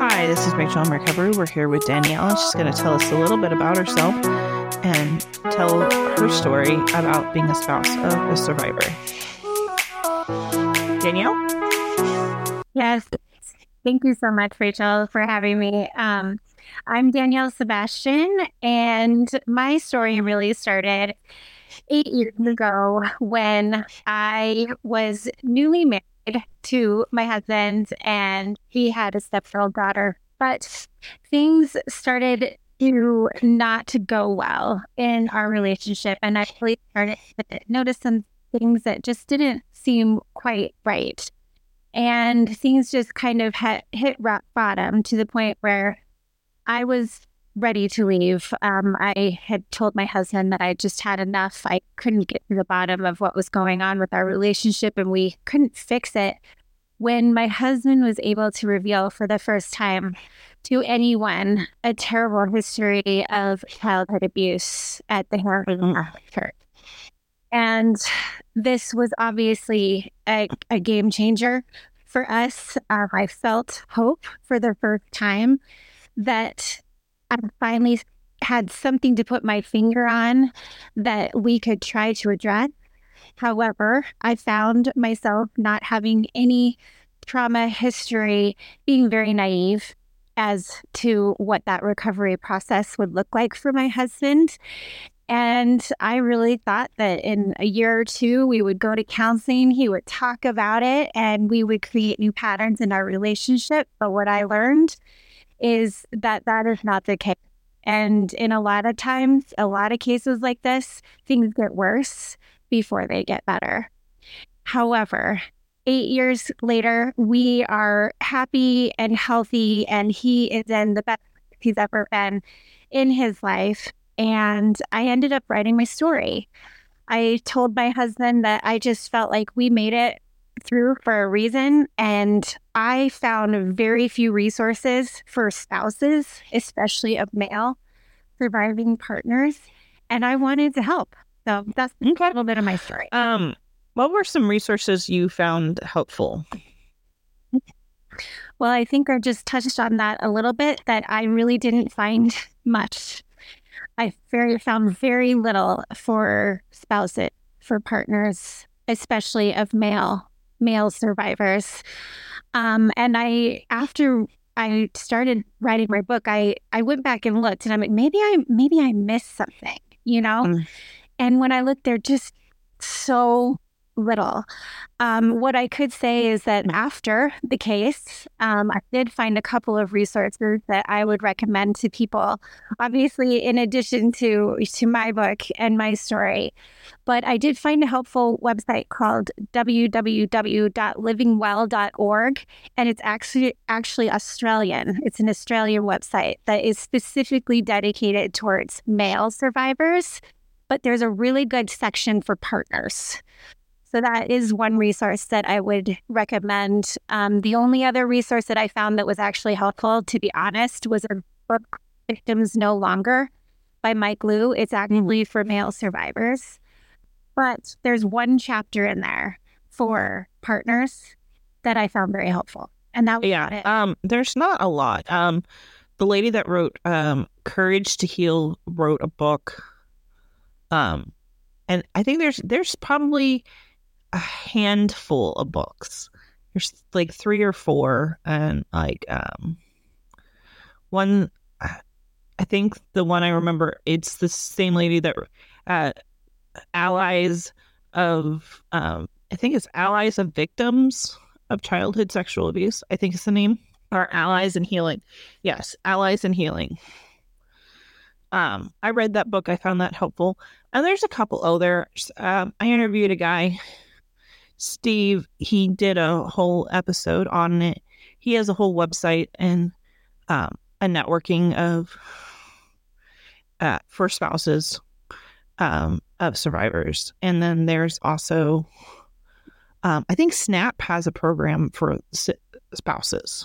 Hi, this is Rachel in Recovery. We're here with Danielle. She's going to tell us a little bit about herself and tell her story about being a spouse of a survivor. Danielle? Yes. Thank you so much, Rachel, for having me. I'm Danielle Sebastian, and my story really started 8 years ago when I was newly married to my husband, and he had a step-year-old daughter. But things started to not go well in our relationship, and I really started to notice some things that just didn't seem quite right. And things just kind of hit rock bottom to the point where I was ready to leave. I had told my husband that I just had enough. I couldn't get to the bottom of what was going on with our relationship, and we couldn't fix it. When my husband was able to reveal for the first time to anyone a terrible history of childhood abuse at the Harvard Church. And this was obviously a game changer for us. I felt hope for the first time that I finally had something to put my finger on that we could try to address. However, I found myself not having any trauma history, being very naive as to what that recovery process would look like for my husband. And I really thought that in a year or two, we would go to counseling, he would talk about it, and we would create new patterns in our relationship. But what I learned is that that is not the case. And in a lot of times, a lot of cases like this, things get worse before they get better. However, 8 years later, we are happy and healthy, and he is in the best he's ever been in his life. And I ended up writing my story. I told my husband that I just felt like we made it through for a reason. And I found very few resources for spouses, especially of male surviving partners. And I wanted to help. So that's a little bit of my story. What were some resources you found helpful? Well, I think I just touched on that a little bit, that I really didn't find much. I found very little for spouses, for partners, especially of male survivors. And after I started writing my book, I went back and looked, and I'm like, maybe I missed something, And when I looked, there just so little. What I could say is that after the case, I did find a couple of resources that I would recommend to people, obviously in addition to my book and my story. But I did find a helpful website called www.livingwell.org, and it's actually Australian. It's an Australian website that is specifically dedicated towards male survivors, but there's a really good section for partners. So that is one resource that I would recommend. The only other resource that I found that was actually helpful, to be honest, was a book, Victims No Longer, by Mike Liu. It's actually for male survivors. But there's one chapter in there for partners that I found very helpful. And that was it. There's not a lot. The lady that wrote Courage to Heal wrote a book. And I think there's probably a handful of books. There's like 3 or 4, and one, I think the one I remember, it's the same lady that Allies of I think it's Allies of Victims of Childhood Sexual Abuse, I think is the name, or Allies in Healing. Yes, Allies in Healing. I read that book. I found that helpful. And there's a couple others. I interviewed a guy, Steve. He did a whole episode on it. He has a whole website and a networking of for spouses of survivors. And then there's also, I think SNAP has a program for spouses.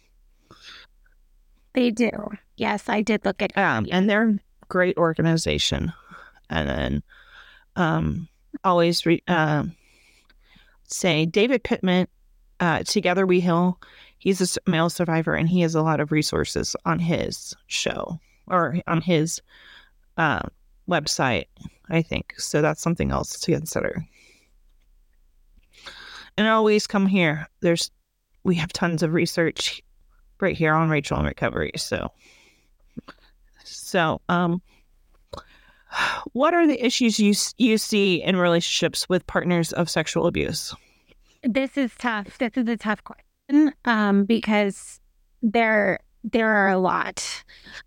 They do. Yes, I did look at it. And they're a great organization. And then always say David Pittman, Together We Heal. he's a male survivor, and he has a lot of resources on his show or on his website, I think. So that's something else to consider. And always come here. We have tons of research right here on Rachel in Recovery. So, what are the issues you see in relationships with partners of sexual abuse? This is tough. This is a tough question because there are a lot.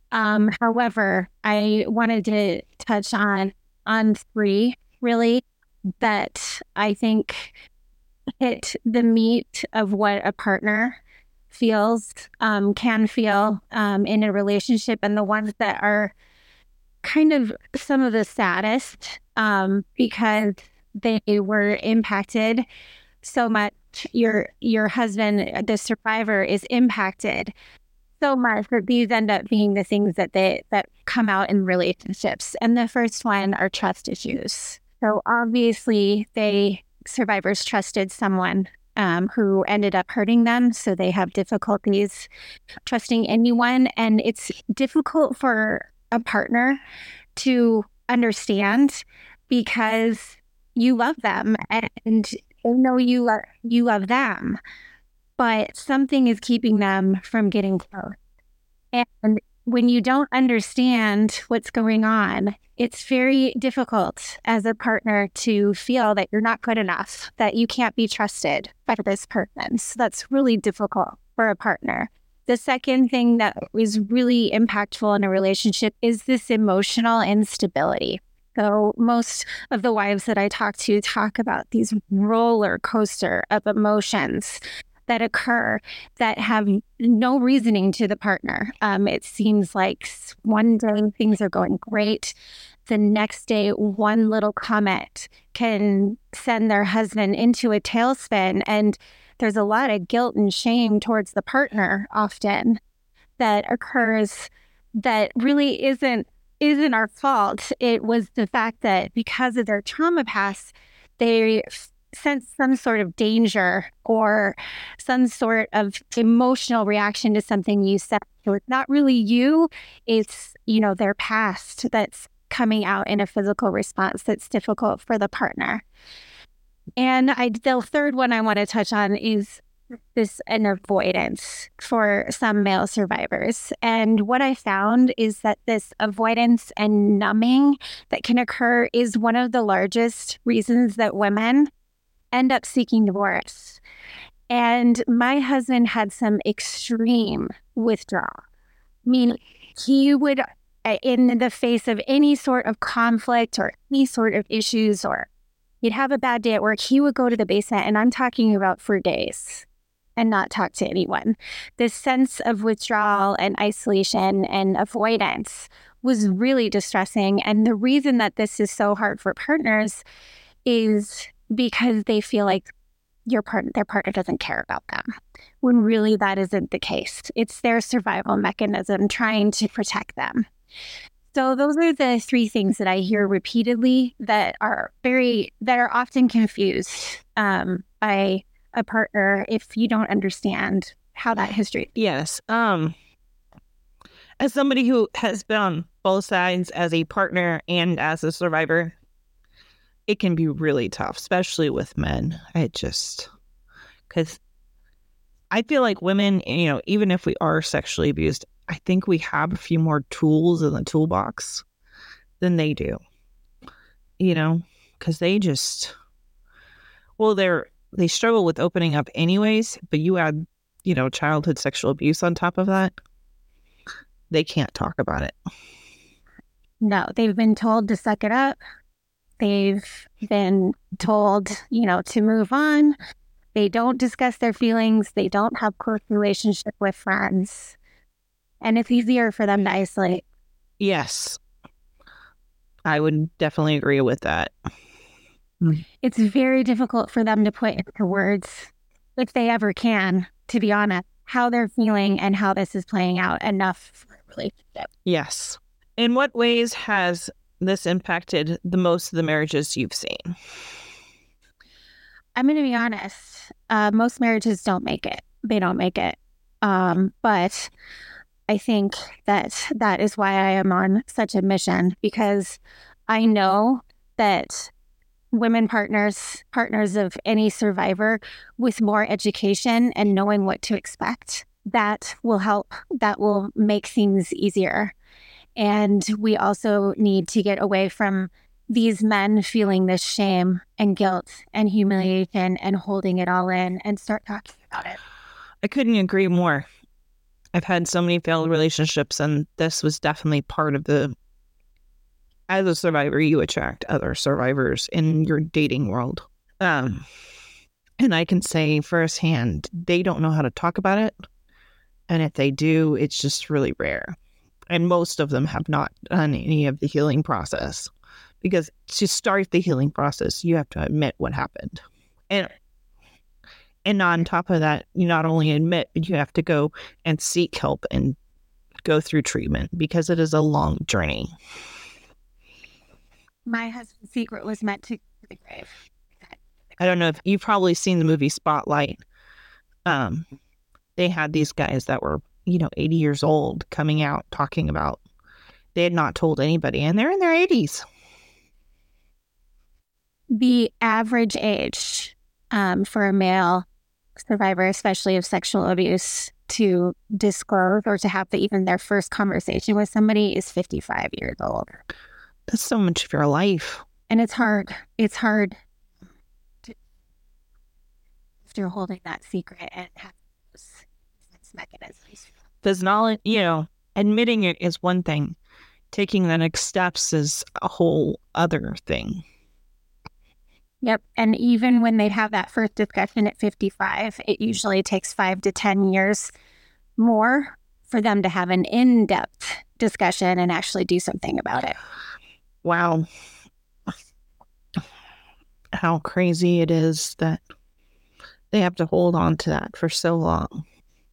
However, I wanted to touch on three really that I think hit the meat of what a partner feels, can feel in a relationship, and the ones that are kind of some of the saddest because they were impacted so much. Your husband, the survivor, is impacted so much that these end up being the things that come out in relationships. And the first one are trust issues. So obviously survivors trusted someone who ended up hurting them. So they have difficulties trusting anyone. And it's difficult for a partner to understand because you love them and they know you love them, but something is keeping them from getting close. And when you don't understand what's going on, it's very difficult as a partner to feel that you're not good enough, that you can't be trusted by this person. So that's really difficult for a partner. The second thing that is really impactful in a relationship is this emotional instability. So most of the wives that I talk to talk about these roller coaster of emotions that occur that have no reasoning to the partner. It seems like one day things are going great. The next day, one little comment can send their husband into a tailspin, and there's a lot of guilt and shame towards the partner often that occurs that really isn't our fault. It was the fact that because of their trauma past, they sense some sort of danger or some sort of emotional reaction to something you said. So it's not really you, it's, their past that's coming out in a physical response that's difficult for the partner. And the third one I want to touch on is an avoidance for some male survivors. And what I found is that this avoidance and numbing that can occur is one of the largest reasons that women end up seeking divorce. And my husband had some extreme withdrawal. I mean, he would, in the face of any sort of conflict or any sort of issues, or he'd have a bad day at work, he would go to the basement, and I'm talking about for days, and not talk to anyone. This sense of withdrawal and isolation and avoidance was really distressing. And the reason that this is so hard for partners is because they feel like their partner doesn't care about them, when really that isn't the case. It's their survival mechanism trying to protect them. So those are the three things that I hear repeatedly that are often confused by a partner if you don't understand how that history. Yes. As somebody who has been on both sides as a partner and as a survivor, it can be really tough, especially with men. Because I feel like women, even if we are sexually abused, I think we have a few more tools in the toolbox than they do. Because they struggle with opening up anyways, but you add, childhood sexual abuse on top of that, they can't talk about it. No, they've been told to suck it up. They've been told, to move on. They don't discuss their feelings. They don't have close relationship with friends. And it's easier for them to isolate. Yes. I would definitely agree with that. It's very difficult for them to put into words, if they ever can, to be honest, how they're feeling and how this is playing out enough for a relationship. Yes. In what ways has this impacted the most of the marriages you've seen? I'm going to be honest. Most marriages don't make it. They don't make it. But I think that is why I am on such a mission, because I know that women partners of any survivor with more education and knowing what to expect, that will help, that will make things easier. And we also need to get away from these men feeling this shame and guilt and humiliation and holding it all in, and start talking about it. I couldn't agree more. I've had so many failed relationships, and this was definitely part of as a survivor, you attract other survivors in your dating world. And I can say firsthand, they don't know how to talk about it. And if they do, it's just really rare. And most of them have not done any of the healing process, because to start the healing process, you have to admit what happened. And on top of that, you not only admit, but you have to go and seek help and go through treatment, because it is a long journey. My husband's secret was meant to go to the grave. I don't know if you've probably seen the movie Spotlight. They had these guys that were, 80 years old coming out talking about they had not told anybody, and they're in their 80s. The average age for a male survivor, especially of sexual abuse, to disclose or to have even their first conversation with somebody is 55 years old. That's so much of your life. And it's hard. It's hard after holding that secret and having those mechanisms. There's knowledge, admitting it is one thing. Taking the next steps is a whole other thing. Yep. And even when they have that first discussion at 55, it usually takes 5 to 10 years more for them to have an in-depth discussion and actually do something about it. Wow. How crazy it is that they have to hold on to that for so long.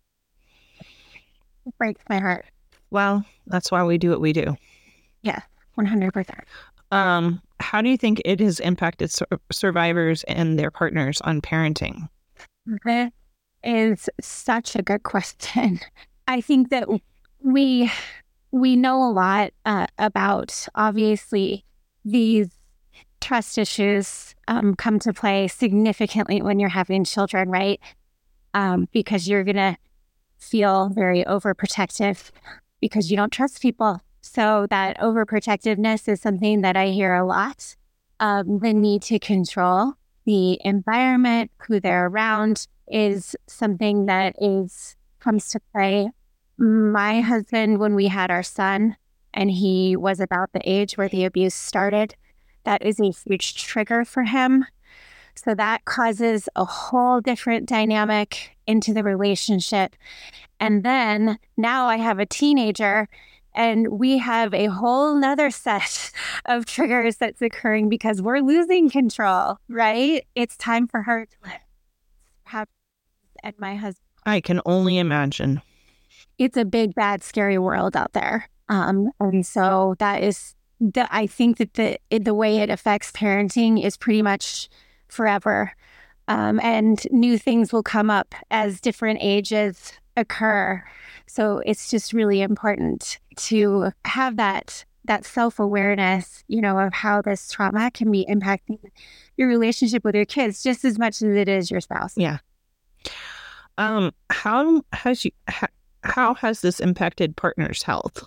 It breaks my heart. Well, that's why we do what we do. Yeah, 100%. How do you think it has impacted survivors and their partners on parenting? That is such a good question. I think that we know a lot about, obviously, these trust issues come to play significantly when you're having children, right? Because you're going to feel very overprotective because you don't trust people. So that overprotectiveness is something that I hear a lot. The need to control the environment, who they're around, is something that comes to play. My husband, when we had our son, and he was about the age where the abuse started, that is a huge trigger for him. So that causes a whole different dynamic into the relationship. And then now I have a teenager, and we have a whole nother set of triggers that's occurring because we're losing control, right? It's time for her to have, and my husband. I can only imagine. It's a big, bad, scary world out there. And so that is, I think that the way it affects parenting is pretty much forever. And new things will come up as different ages occur. So it's just really important to have that self-awareness, of how this trauma can be impacting your relationship with your kids just as much as it is your spouse. Yeah. How has this impacted partners' health?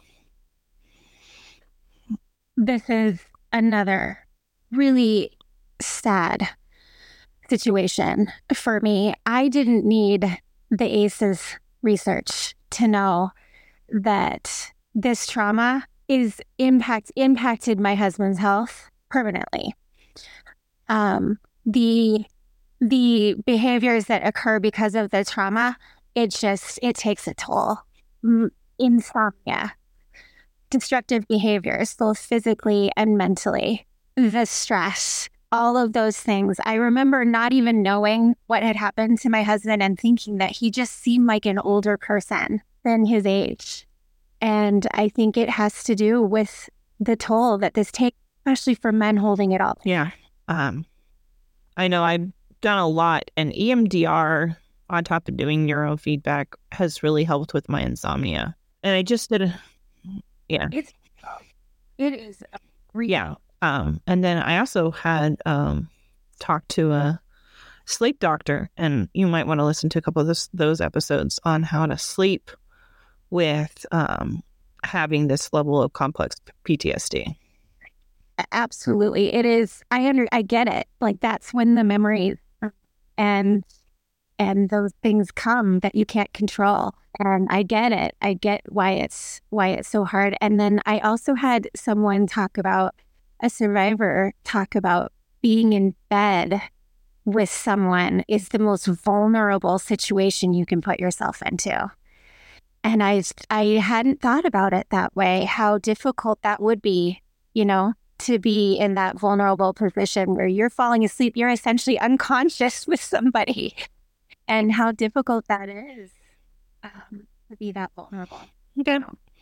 This is another really sad situation for me. I didn't need the ACEs research to know that this trauma impacted my husband's health permanently. The behaviors that occur because of the trauma, it takes a toll. Insomnia, destructive behaviors, both physically and mentally, the stress, all of those things. I remember not even knowing what had happened to my husband and thinking that he just seemed like an older person than his age. And I think it has to do with the toll that this takes, especially for men holding it all. Yeah. I know I've done a lot, and EMDR, on top of doing neurofeedback, has really helped with my insomnia. And I just did It is yeah. And then I also had talked to a sleep doctor, and you might want to listen to a couple of those episodes on how to sleep with having this level of complex PTSD. Absolutely. It is. I get it. Like, that's when the memories and those things come that you can't control. And I get it. I get why it's so hard. And then I also had a survivor talk about being in bed with someone is the most vulnerable situation you can put yourself into. And I hadn't thought about it that way, how difficult that would be, to be in that vulnerable position where you're falling asleep, you're essentially unconscious with somebody, and how difficult that is to be that vulnerable. Okay.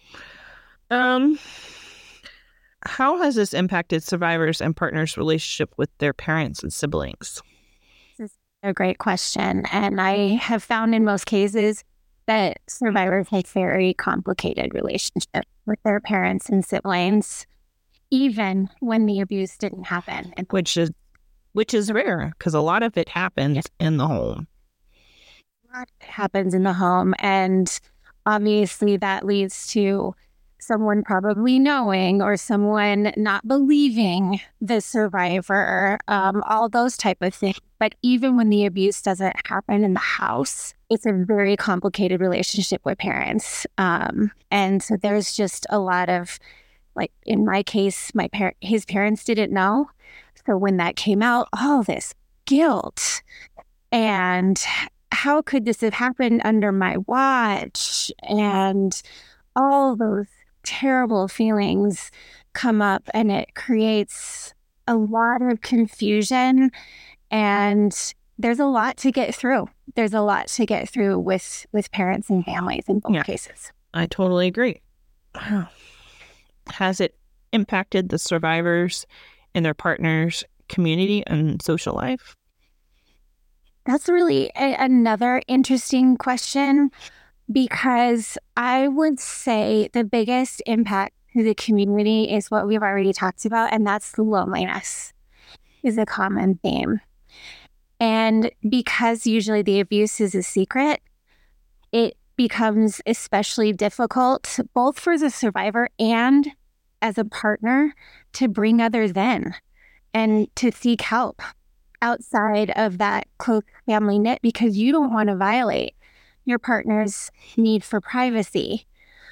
How has this impacted survivors and partners' relationship with their parents and siblings? This is a great question. And I have found in most cases that survivors have very complicated relationships with their parents and siblings, even when the abuse didn't happen. Which is rare, because a lot of it happens in the home. A lot happens in the home, and obviously that leads to someone probably knowing or someone not believing the survivor, all those type of things. But even when the abuse doesn't happen in the house, it's a very complicated relationship with parents. And so there's just a lot of, like in my case, his parents didn't know. So when that came out, all this guilt and how could this have happened under my watch, and all those terrible feelings come up, and it creates a lot of confusion, and there's a lot to get through. There's a lot to get through with parents and families in both cases. I totally agree. Has it impacted the survivors and their partners' community and social life? That's really another interesting question, because I would say the biggest impact to the community is what we've already talked about, and that's loneliness is a common theme. And because usually the abuse is a secret, it becomes especially difficult both for the survivor and as a partner to bring others in and to seek help outside of that close family knit, because you don't want to violate your partner's need for privacy.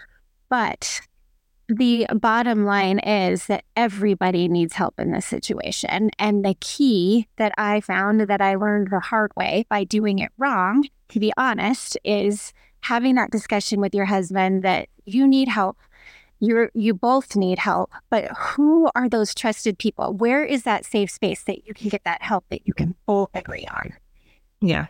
But the bottom line is that everybody needs help in this situation. And the key that I found, that I learned the hard way by doing it wrong, to be honest, is having that discussion with your husband that you need help. You both need help, but who are those trusted people? Where is that safe space that you can get that help that you can both agree on? Yeah,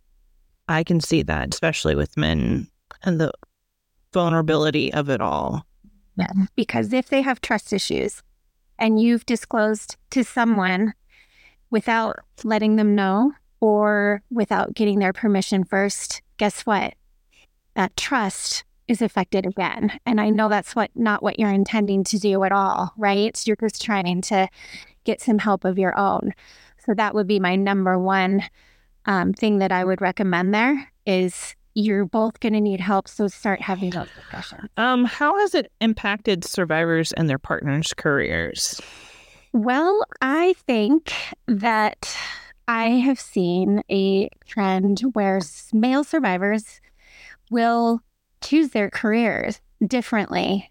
I can see that, especially with men and the vulnerability of it all. Yeah, because if they have trust issues and you've disclosed to someone without letting them know or without getting their permission first, guess what? That trust is affected again. And I know that's not what you're intending to do at all, right? You're just trying to get some help of your own. So that would be my number one thing that I would recommend there is you're both going to need help. So start having those discussions. How has it impacted survivors and their partners' careers? Well, I think that I have seen a trend where male survivors will choose their careers differently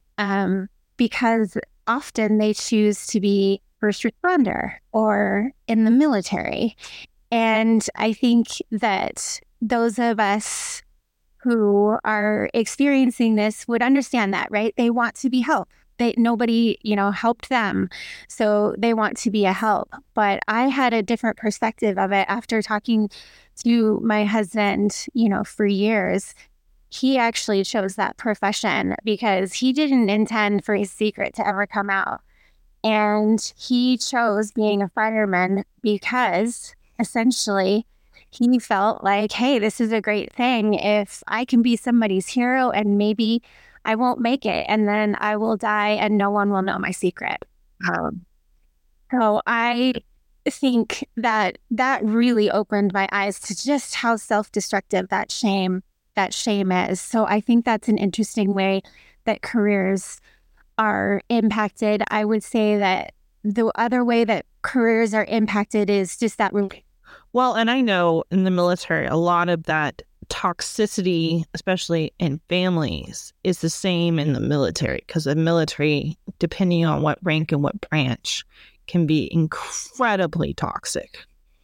because often they choose to be first responder or in the military. And I think that those of us who are experiencing this would understand that, right? They want to be helped. Nobody, helped them. So they want to be a help. But I had a different perspective of it after talking to my husband, for years. He actually chose that profession because he didn't intend for his secret to ever come out. And he chose being a fireman because essentially he felt like, hey, this is a great thing. If I can be somebody's hero and maybe I won't make it and then I will die and no one will know my secret. So I think that really opened my eyes to just how self-destructive that shame is. So I think that's an interesting way that careers are impacted. I would say that the other way that careers are impacted is just that. Well, and I know in the military, a lot of that toxicity, especially in families, is the same in the military, because the military, depending on what rank and what branch, can be incredibly toxic.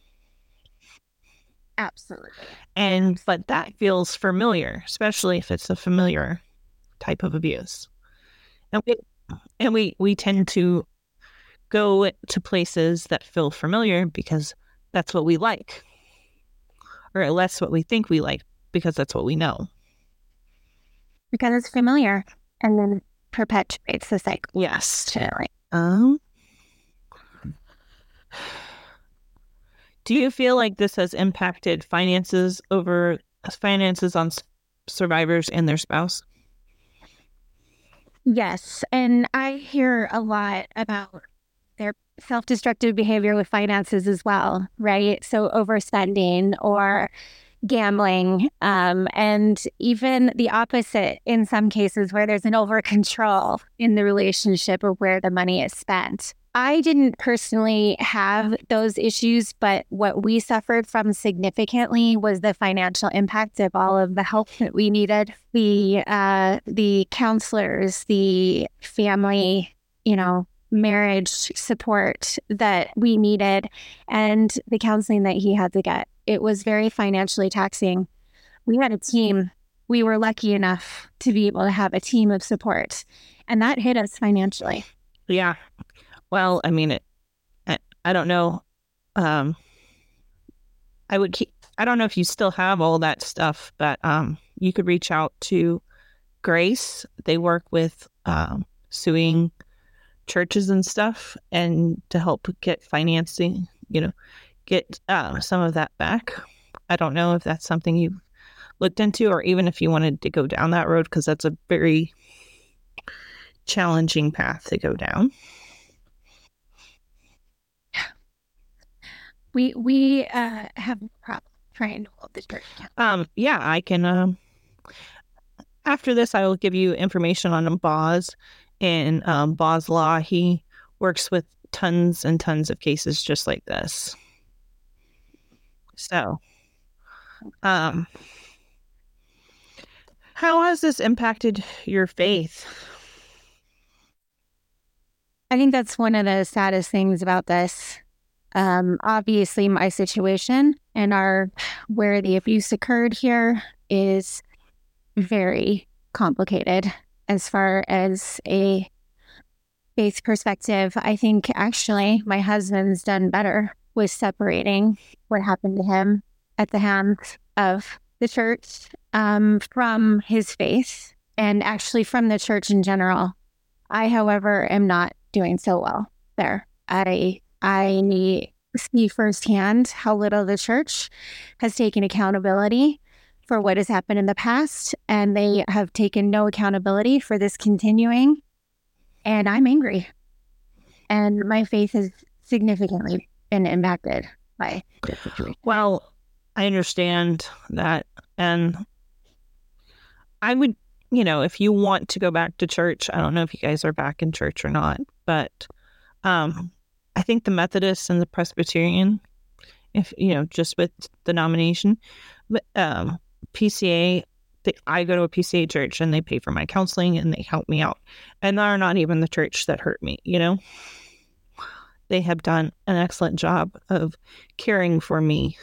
Absolutely. But that feels familiar, especially if it's a familiar type of abuse. And we tend to go to places that feel familiar because that's what we like, or that's what we think we like because that's what we know. Because it's familiar, and then it perpetuates the cycle. Yes. Do you feel like this has impacted finances on survivors and their spouse? Yes. And I hear a lot about their self-destructive behavior with finances as well, right? So overspending or gambling, and even the opposite in some cases where there's an over control in the relationship or where the money is spent. I didn't personally have those issues, but what we suffered from significantly was the financial impact of all of the help that we needed. The counselors, the family, marriage support that we needed, and the counseling that he had to get. It was very financially taxing. We had a team. We were lucky enough to be able to have a team of support, and that hit us financially. Yeah. Well, I mean, I don't know. I don't know if you still have all that stuff, but you could reach out to Grace. They work with suing churches and stuff, and to help get financing, get some of that back. I don't know if that's something you've looked into, or even if you wanted to go down that road, because that's a very challenging path to go down. We have a problem trying to hold the church account. Yeah, I can. After this, I will give you information on Boz and Boz Law. He works with tons and tons of cases just like this. So, how has this impacted your faith? I think that's one of the saddest things about this. Obviously, my situation and where the abuse occurred here is very complicated as far as a faith perspective. I think actually my husband's done better with separating what happened to him at the hands of the church from his faith, and actually from the church in general. I, however, am not doing so well there. I see firsthand how little the church has taken accountability for what has happened in the past, and they have taken no accountability for this continuing. And I'm angry. And my faith has significantly been impacted by this situation. Well, I understand that. And I would, if you want to go back to church, I don't know if you guys are back in church or not, but I think the Methodist and the Presbyterian, if, just with denomination, PCA, I go to a PCA church and they pay for my counseling and they help me out. And they're not even the church that hurt me, They have done an excellent job of caring for me.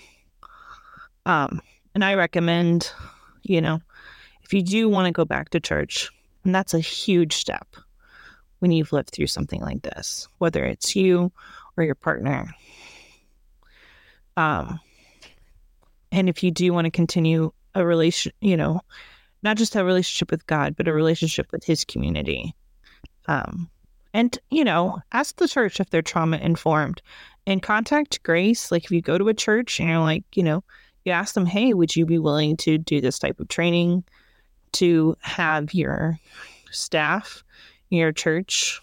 And I recommend, if you do want to go back to church, and that's a huge step when you've lived through something like this, whether it's you or your partner. And if you do want to continue a relation, not just a relationship with God, but a relationship with his community. And, ask the church if they're trauma informed And contact Grace. Like if you go to a church and you're like, you ask them, hey, would you be willing to do this type of training to have your staff in your church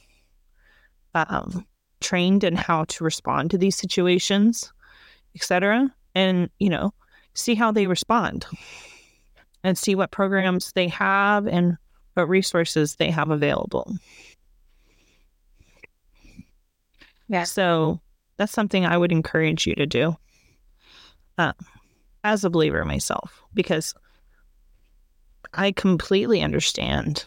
trained in how to respond to these situations, etc. And, see how they respond and see what programs they have and what resources they have available. Yeah. So that's something I would encourage you to do as a believer myself, because I completely understand,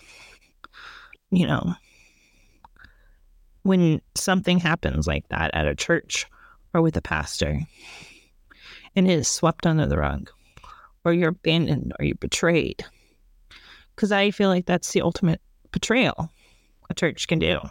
when something happens like that at a church or with a pastor and it is swept under the rug, or you're abandoned or you're betrayed. Because I feel like that's the ultimate betrayal a church can do.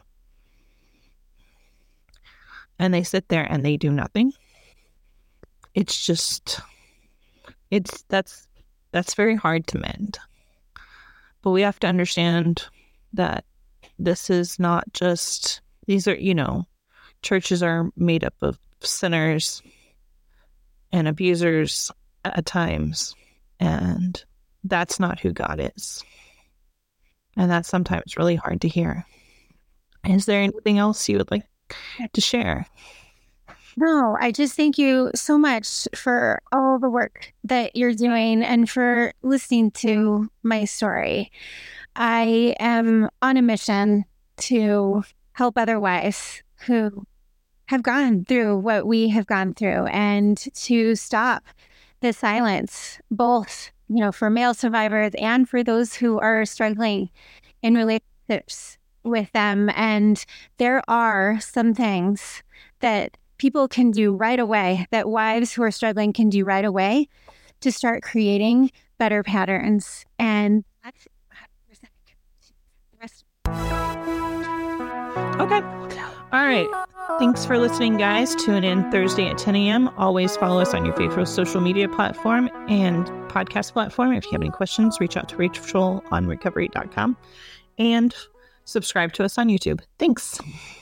And they sit there and they do nothing. It's just, that's very hard to mend. But we have to understand that this is not just, these are, churches are made up of sinners and abusers at times. And that's not who God is. And that's sometimes really hard to hear. Is there anything else you would like to share? No, I just thank you so much for all the work that you're doing and for listening to my story. I am on a mission to help other wives who have gone through what we have gone through and to stop the silence, both, for male survivors and for those who are struggling in relationships with them. And there are some things that people can do right away, that wives who are struggling can do right away to start creating better patterns. And that's 100%. Okay. All right. Thanks for listening, guys. Tune in Thursday at 10 a.m. Always follow us on your favorite social media platform and podcast platform. If you have any questions, reach out to Rachel on recovery.com and subscribe to us on YouTube. Thanks.